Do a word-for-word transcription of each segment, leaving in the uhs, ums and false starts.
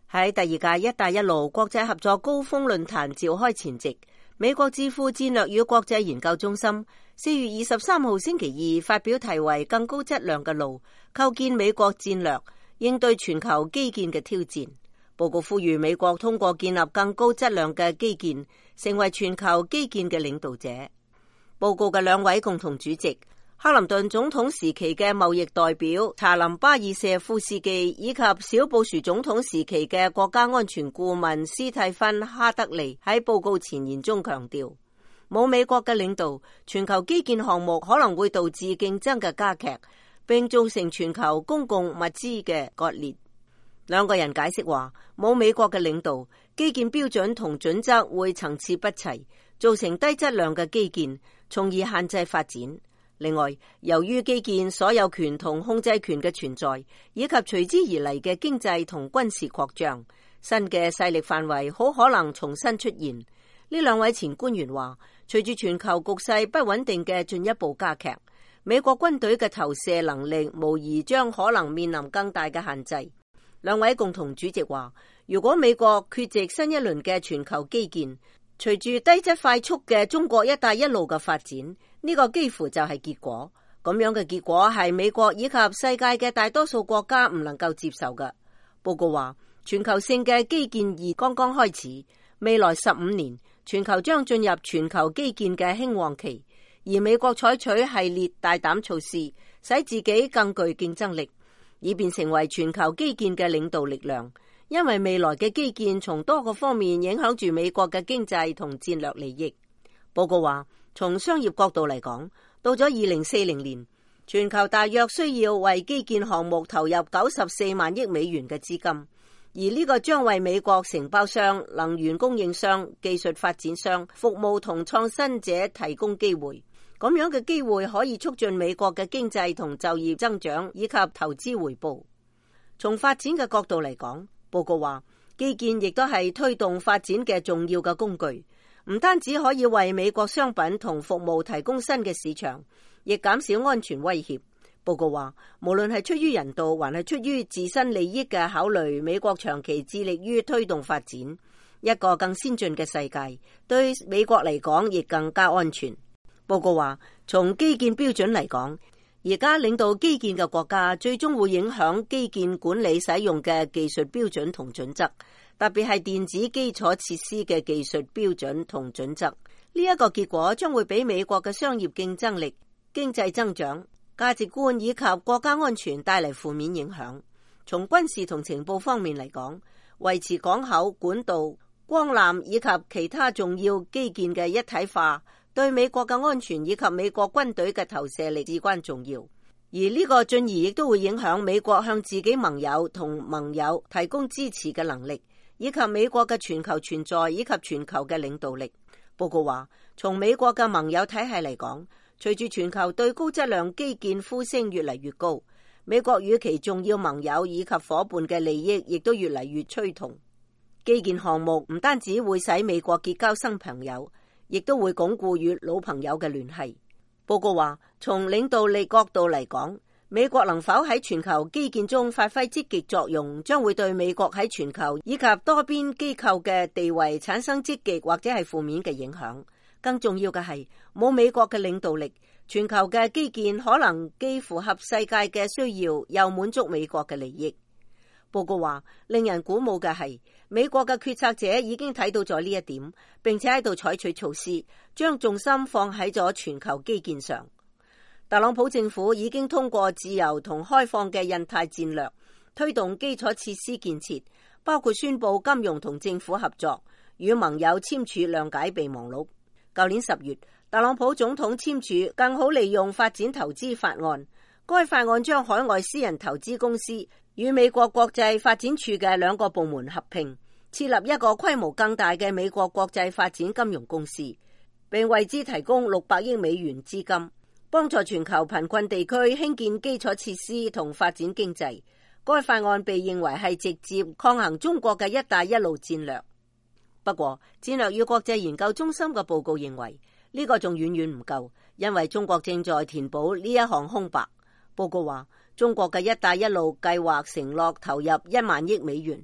喺第二屆一帶一路國際合作高峰論壇召開前夕，美國智庫戰略與國際研究中心四月二十三號星期二發表題為《更高質量嘅路：構建美國戰略，應對全球基建嘅挑戰》。報告呼籲美國通過建立更高質量嘅基建，成為全球基建嘅領導者。報告嘅兩位共同主席，克林頓總統時期嘅貿易代表查林巴爾謝夫斯基，以及小布殊總統時期嘅國家安全顧問斯蒂芬哈德利喺報告前言中強調，冇美國嘅領導，全球基建項目可能會導致競爭嘅加劇，並造成全球公共物資嘅割裂。兩個人解釋話，冇美國嘅領導，基建標準同準則會層次不齊，造成低質量嘅基建，從而限制發展。另外，由於基建所有權同控制權嘅存在，以及隨之而嚟嘅經濟同軍事擴張，新嘅勢力範圍好可能重新出現。呢兩位前官員話，隨住全球局勢不穩定嘅進一步加劇，美國軍隊嘅投射能力無疑將可能面臨更大嘅限制。兩位共同主席話，如果美國缺席新一輪嘅全球基建，隨住低質快速嘅中國一帶一路嘅發展，呢個幾乎就係結果。咁樣嘅結果係美國以及世界嘅大多數國家唔能夠接受嘅。報告話，全球性嘅基建二剛剛開始，未來十五年全球將進入全球基建嘅興旺期，而美國採取系列大膽措施，使自己更具競爭力，以便成為全球基建嘅領導力量。因為未來嘅基建從多個方面影響住美國嘅經濟同戰略利益。報告話，從商業角度嚟講，到咗二零四零年，全球大約需要為基建項目投入九十四萬億美元嘅資金，而呢個將為美國承包商、能源供應商、技術發展商、服務同創新者提供機會。咁樣嘅機會可以促進美國嘅經濟同就業增長以及投資回報。從發展嘅角度嚟講，報告話，基建亦都係推動發展嘅重要嘅工具，唔單止可以為美國商品同服務提供新嘅市場，亦減少安全威脅。報告話，無論係出於人道還係出於自身利益嘅考慮，美國長期致力於推動發展，一個更先進嘅世界對美國嚟講亦更加安全。報告話，從基建標準嚟講，而家領導基建嘅國家最終會影響基建管理使用嘅技術標準同準則，特別係電子基礎設施嘅技術標準同準則。呢一個結果將會俾美國嘅商業競爭力、經濟增長、價值觀以及國家安全帶嚟負面影響。從軍事同情報方面嚟講，維持港口、管道、光纜以及其他重要基建嘅一體化，對美國嘅安全以及美國軍隊嘅投射力至關重要，而呢個進而亦都會影響美國向自己盟友同盟友提供支持嘅能力，以及美國嘅全球存在以及全球嘅領導力。報告話，從美國嘅盟友體系嚟講，隨住全球對高質量基建呼聲越嚟越高，美國與其重要盟友以及夥伴嘅利益亦都越嚟越趨同。基建項目唔單止會使美國結交新朋友，亦都會鞏固與老朋友嘅聯繫。報告話，從領導力角度嚟講，美國能否喺全球基建中發揮積極作用，將會對美國喺全球以及多邊機構嘅地位產生積極或者係負面嘅影響。更重要嘅係，冇美國嘅領導力，全球嘅基建可能既符合世界嘅需要，又滿足美國嘅利益。報告話，令人鼓舞嘅係，美國嘅決策者已經睇到咗呢一點，並且喺度採取措施，將重心放喺咗全球基建上。特朗普政府已經通過自由同開放嘅印太戰略，推動基礎設施建設，包括宣布金融同政府合作，與盟友簽署諒解備忘錄。舊年十月，特朗普總統簽署更好利用發展投資法案，該法案將海外私人投資公司與美國國際發展署嘅兩個部門合併，設立一個規模更大嘅美國國際發展金融公司，並為之提供六百億美元資金，幫助全球貧困地區興建基礎設施同發展經濟。該法案被認為係直接抗衡中國嘅一帶一路戰略。不過，戰略與國際研究中心嘅報告認為，呢個仲遠遠唔夠，因為中國正在填補呢一項空白。報告話，中國嘅一帶一路計劃承諾投入一萬億美元，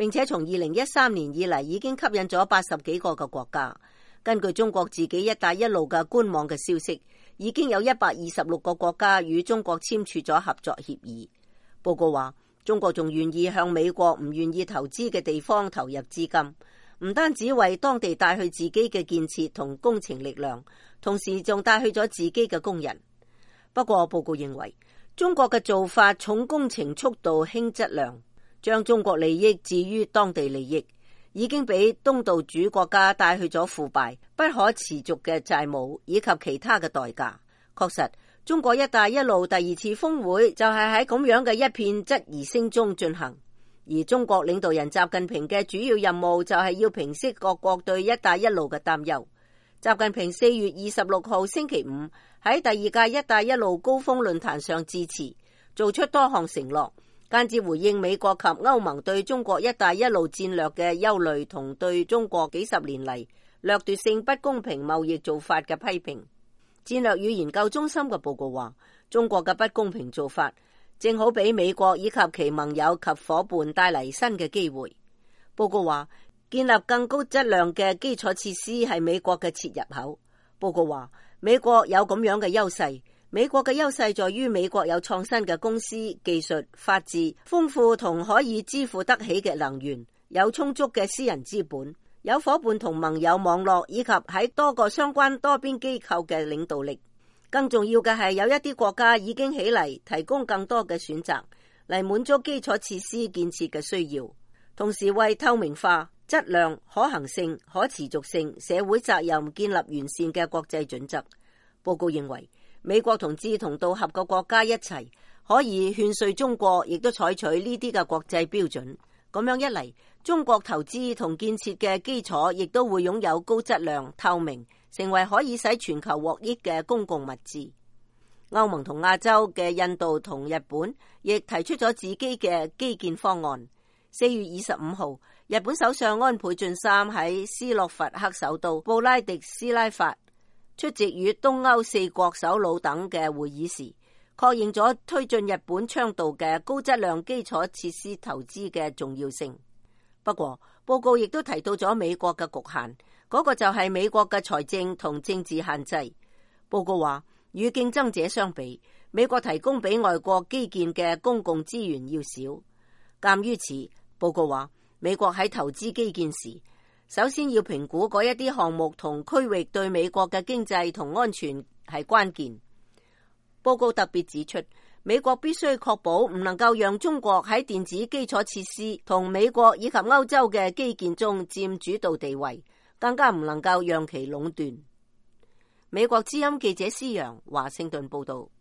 並且從二零一三年以嚟已經吸引咗八十幾個嘅國家。根據中國自己一帶一路嘅官網嘅消息，已經有一百二十六個國家與中國簽署咗合作協議。報告話，中國仲願意向美國唔願意投資嘅地方投入資金，唔單止為當地帶去自己嘅建設同工程力量，同時仲帶去咗自己嘅工人。不過報告認為，中國嘅做法重工程速度輕質量，將中國利益置於當地利益，已經俾東道主國家帶去咗腐敗、不可持續嘅債務以及其他嘅代價。確實，中國一帶一路第二次峰會就係喺咁樣嘅一片質疑聲中進行，而中國領導人習近平嘅主要任務就係要平息各國對一帶一路嘅擔憂。習近平四月二十六號星期五喺第二屆一帶一路高峰論壇上致辭，做出多項承諾，間接回應美國及歐盟對中國一帶一路戰略嘅憂慮同對中國幾十年嚟掠奪性不公平貿易做法嘅批評。戰略與研究中心嘅報告話，中國嘅不公平做法正好俾美國以及其盟友及夥伴帶嚟新嘅機會。報告話，建立更高質量嘅基礎設施係美國嘅切入口。報告話，美國有咁樣嘅優勢，美國嘅優勢在於美國有創新嘅公司、技術、法治、豐富同可以支付得起嘅能源，有充足嘅私人資本，有夥伴同盟友網絡，以及喺多個相關多邊機構嘅領導力。更重要嘅係，有一啲國家已經起嚟提供更多嘅選擇，嚟滿足基礎設施建設嘅需要，同時為透明化、質量、可行性、可持續性、社會責任建立完善嘅國際準則。報告認為，美國同志同道合嘅國家一齊可以勸說中國，亦都採取呢啲嘅國際標準。咁樣一嚟，中國投資同建設嘅基礎亦都會擁有高質量、透明，成為可以使全球獲益嘅公共物資。歐盟同亞洲嘅印度同日本亦提出咗自己嘅基建方案。四月二十五號，日本首相安倍晉三喺斯洛伐克首都布拉迪斯拉法出席與東歐四國首腦等嘅會議時，確認咗推進日本倡導嘅高質量基礎設施投資嘅重要性。不過，報告亦都提到咗美國嘅局限，嗰個就係美國嘅財政同政治限制。報告話，與競爭者相比，美國提供俾外國基建嘅公共資源要少。鑑於此，報告話，美國喺投資基建時，首先要評估嗰一啲項目同區域對美國嘅經濟同安全係關鍵。報告特別指出，美國必須確保唔能夠讓中國喺電子基礎設施同美國以及歐洲嘅基建中佔主導地位，更加唔能夠讓其壟斷。美國之音記者施洋華盛頓報道。